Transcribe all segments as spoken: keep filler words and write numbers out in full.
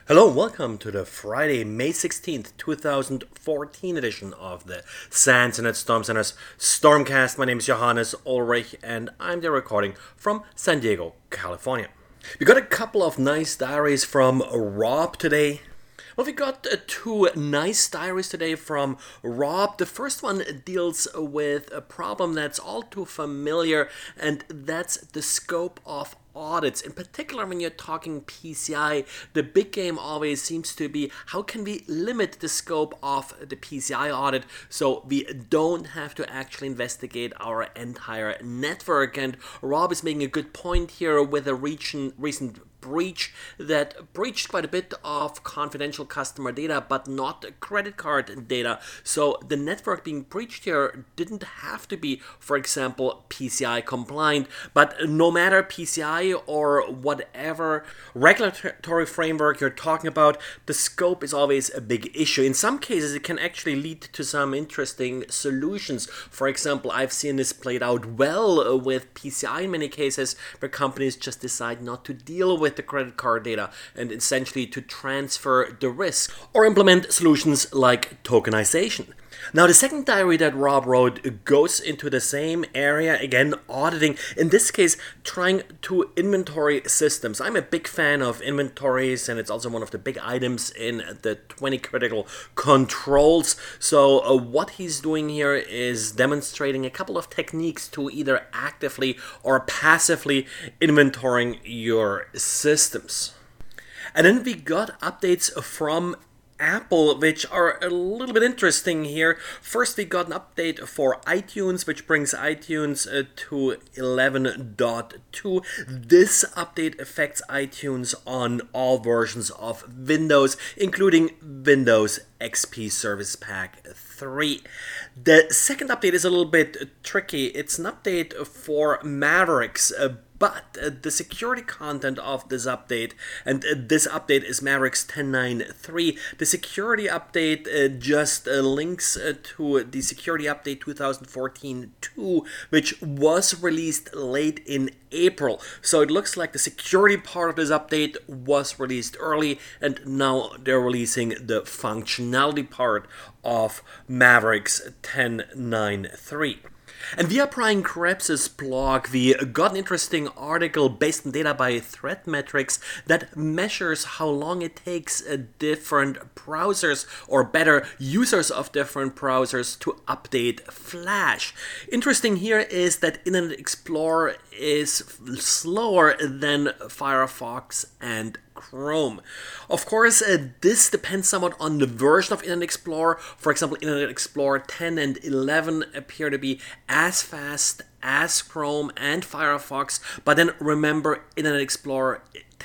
Hello and welcome to the Friday, May sixteenth, twenty fourteen edition of the SANS Internet Storm Center's Stormcast. My name is Johannes Ulrich and I'm there recording from San Diego, California. We got a couple of nice diaries from Rob today. Well, we got uh, two nice diaries today from Rob. The first one deals with a problem that's all too familiar, and that's the scope of audits. In particular, when you're talking P C I, the big game always seems to be how can we limit the scope of the P C I audit so we don't have to actually investigate our entire network. And Rob is making a good point here with a recent recent breach that breached quite a bit of confidential customer data, but not credit card data. So the network being breached here didn't have to be, for example, P C I compliant, but no matter P C I or whatever regulatory framework you're talking about, the scope is always a big issue. In some cases, it can actually lead to some interesting solutions. For example, I've seen this played out well with P C I in many cases, where companies just decide not to deal with the credit card data and essentially to transfer the risk or implement solutions like tokenization. Now, the second diary that Rob wrote goes into the same area, again, auditing, in this case, trying to inventory systems. I'm a big fan of inventories, and it's also one of the big items in the twenty critical controls. So uh, what he's doing here is demonstrating a couple of techniques to either actively or passively inventorying your systems. And then we got updates from Apple, which are a little bit interesting here. First, we got an update for iTunes, which brings iTunes uh, to eleven point two. This update affects iTunes on all versions of Windows, including Windows X P Service Pack three. The second update is a little bit tricky. It's an update for Mavericks, uh, But uh, the security content of this update, and uh, this update is Mavericks ten point nine three, the security update uh, just uh, links uh, to the security update twenty fourteen two, which was released late in April. So it looks like the security part of this update was released early, and now they're releasing the functionality part of Mavericks ten point nine three. And via Brian Krebs's blog, we got an interesting article based on data by ThreatMetrics that measures how long it takes uh, different browsers, or better, users of different browsers, to update Flash. Interesting here is that Internet Explorer is slower than Firefox and Chrome. Of course, uh, this depends somewhat on the version of Internet Explorer. For example, Internet Explorer ten and eleven appear to be as fast as Chrome and Firefox, but then remember, Internet Explorer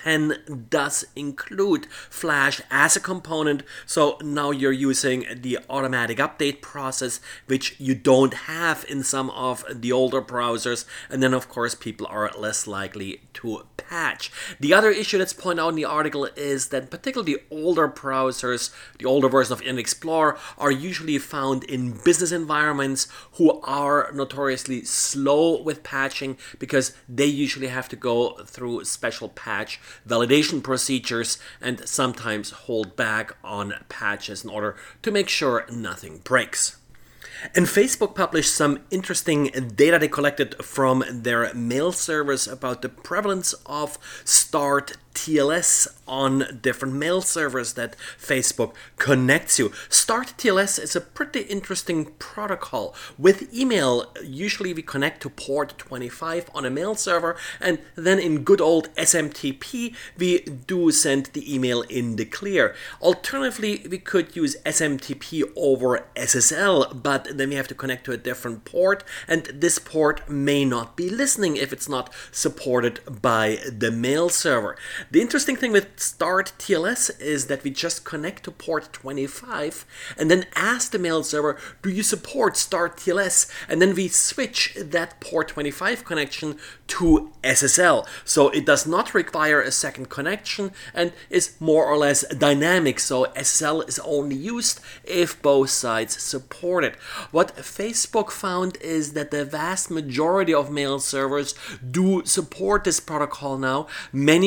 ten does include Flash as a component, so now you're using the automatic update process, which you don't have in some of the older browsers, and then of course people are less likely to patch. The other issue that's pointed out in the article is that particularly the older browsers, the older version of Internet Explorer, are usually found in business environments who are notoriously slow with patching because they usually have to go through special patch validation procedures and sometimes hold back on patches in order to make sure nothing breaks. And Facebook published some interesting data they collected from their mail servers about the prevalence of Start T L S on different mail servers that Facebook connects to. Start T L S is a pretty interesting protocol. With email, usually we connect to port twenty-five on a mail server, and then in good old S M T P, we do send the email in the clear. Alternatively, we could use S M T P over S S L, but then we have to connect to a different port, and this port may not be listening if it's not supported by the mail server. The interesting thing with Start T L S is that we just connect to port twenty-five and then ask the mail server, do you support Start T L S? And then we switch that port twenty-five connection to S S L. So it does not require a second connection and is more or less dynamic. So S S L is only used if both sides support it. What Facebook found is that the vast majority of mail servers do support this protocol now, many of which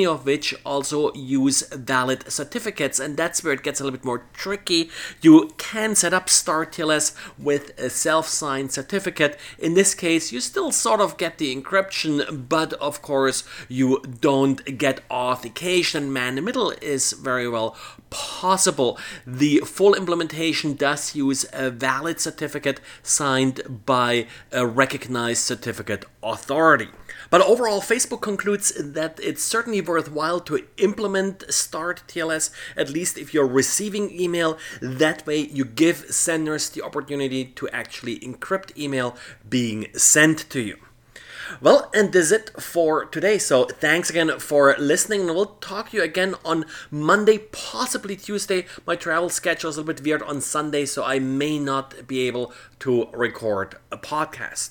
which also use valid certificates, and that's where it gets a little bit more tricky. You can set up StarTLS with a self-signed certificate. In this case, you still sort of get the encryption, but of course you don't get authentication. Man in the middle is very well possible. The full implementation does use a valid certificate signed by a recognized certificate authority. But overall, Facebook concludes that it's certainly worthwhile to implement StarTLS, at least if you're receiving email. That way you give senders the opportunity to actually encrypt email being sent to you. Well, and this is it for today. So thanks again for listening, and we'll talk to you again on Monday, possibly Tuesday. My travel schedule is a little bit weird on Sunday, so I may not be able to record a podcast.